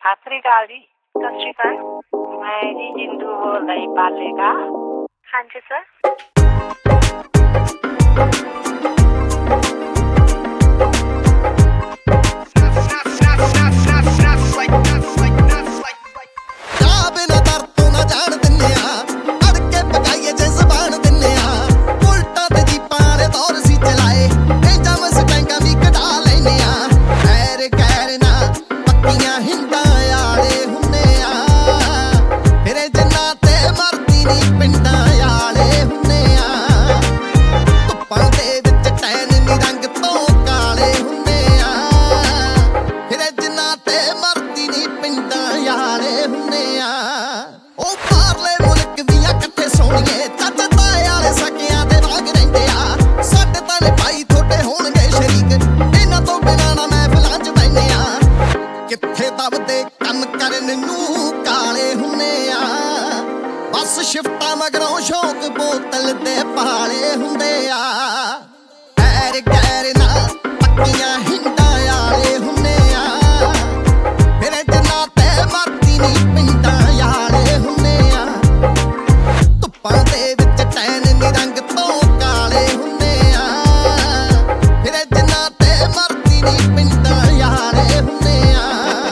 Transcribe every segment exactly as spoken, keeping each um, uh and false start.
ਸਤਿ ਸ੍ਰੀ ਅਕਾਲ ਜੀ। ਸਤਿ ਸ੍ਰੀ ਅਕਾਲ। ਮੈਂ ਜੀ ਜਿੰਦੂ ਬੋਲ ਰਹੀ ਪਾਲੇ ਦਾ। ਹਾਂਜੀ ਸਰ। ਸ਼ਿਫਟਾਂ ਮਗਰੋਂ ਸ਼ੌਕ ਬੋਤਲ ਦੇ ਪਾਲੇ ਹੁੰਦੇ ਆ। ਐਰ ਗੈਰ ਨਾ ਪੱਕੀਆਂ ਹਿੰਡਾਂ ਵਾਲੇ ਹੁੰਦੇ ਆ। ਮੇਰੇ ਜਿੰਨਾ ਤੇ ਮਰਦੀ ਨਹੀਂ ਪਿੰਡਾਂ ਵਾਲੇ ਹੁੰਦੇ ਆ। ਧੁੱਪਾਂ ਦੇ ਵਿੱਚ ਟੈਨ ਨੀ ਰੰਗ ਤੋਂ ਕਾਲੇ ਹੁੰਦੇ ਆ। ਮੇਰੇ ਜਿੰਨਾ ਤੇ ਮਰਦੀ ਨਹੀਂ ਪਿੰਡਾਂ ਵਾਲੇ ਹੁੰਦੇ ਆ।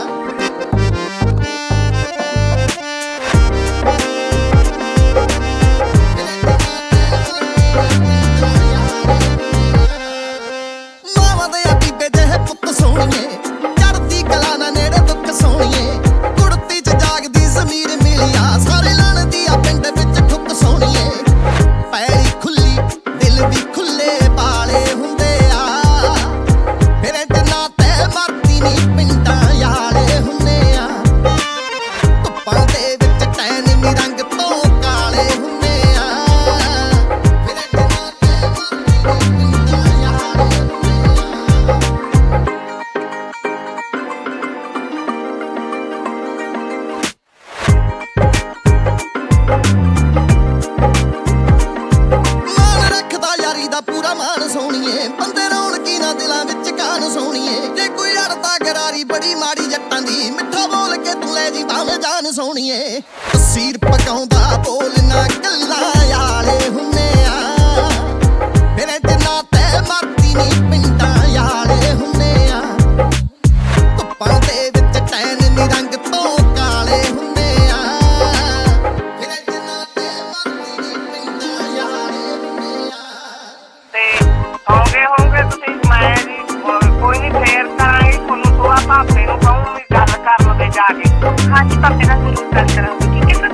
ਸੋਹਣੀਏ ਚੜਦੀ ਕਲਾ ਨਾ ਨੇੜੇ ਦੁੱਖ ਸੋਹਣੀਏ ਕੁੜਤੀ ਚ ਜਾਗਦੀ ਜ਼ਮੀਰ ਮਿਲਿਆ। ਸਾਰੇ ਲੜਦੀ ਆ ਪਿੰਡ ਵਿੱਚ ਠੁੱਕ ਸੋਹਣੀਏ। ਪੈਰੀ ਖੁੱਲੀ ਦਿਲ ਵੀ ਖੁੱਲੇ ਬਾਲੇ ਹੁੰਦੇ ਆ। ਮੇਰੇ ਜਿੰਨਾ ਤੇ ਮਰਦੀ ਨਹੀਂ ਪਿੰਡਾਂ ਵਾਲੇ ਹੁੰਦੇ ਆ। ਧੁੱਪਾਂ ਦੇ ਵਿੱਚ ਟੈਨ ਨੀ ਰੰਗ ਤੋਂ ਕਾਲੇ ਹੁੰਦੇ ਆ। ਮੇਰੇ ਜਿੰਨਾ ਤੇ ਮਰਦੀ ਨਹੀਂ ਪਿੰਡਾਂ ਵਾਲੇ ਦਾ ਪੂਰਾ ਮਾਨ ਸੋਹਣੀਏ। ਬੰਦੇ ਰੌਣਕੀ ਨਾ ਦਿਲਾਂ ਵਿੱਚ ਕਾਨ ਸੋਹਣੀਏ। ਜੇ ਕੋਈ ਅੜਤਾ ਗਰਾਰੀ ਬੜੀ ਮਾੜੀ ਜੱਟਾਂ ਦੀ ਮਿੱਠਾ ਬੋਲ ਕੇ ਤੂੰ ਲੈ ਜੀ ਭਾਵੇਂ ਜਾਨ ਸੋਹਣੀਏ। ਤਸੀਰ ਪਕਾਉਂਦਾ ਬੋਲਣਾ ਗੱਲਾਂ ਵਾਲੇ ਹੁੰਦੇ ਆ। ਮੇਰੇ ਜਿੰਨਾ ਤੇ ਮਰਦੀ ਨਹੀਂ ਪਿੰਡਾਂ ਵਾਲੇ ਹੁੰਦੇ ਆ। ਧੁੱਪਾਂ ਦੇ ਵਿੱਚ ਟੈਨ ਨੀ ਰੰਗ ਤੋਂ ਕਾਲੇ ਹੁੰਦੇ ਆ। ਮੇਰੇ ਜਿੰਨਾ ਤੇ ਮਰਦੀ ਨਹੀਂ ਪਿੰਡਾਂ ਵਾਲੇ ਹੁੰਦੇ ਆ। ਸੌਂਗੇ ਹੋਗੇ ਤੁਸੀਂ? ਮੈਂ ਜੀ ਕੋਈ ਨਹੀਂ ਫੇਰ ਕਰਾਂਗੀ ਤੁਹਾਨੂੰ। ਸੁਆ ਭਾਪੇ ਨੂੰ ਕਹੂੰਗੀ ਗੱਲ ਕਰ ਲਵੇ ਜਾ ਕੇ। ਹਾਂਜੀ ਭਾਪੇ ਨਾਲ ਜ਼ਰੂਰ ਗੱਲ ਕਰਾਂਗੀ। ਠੀਕ ਹੈ ਸਰ।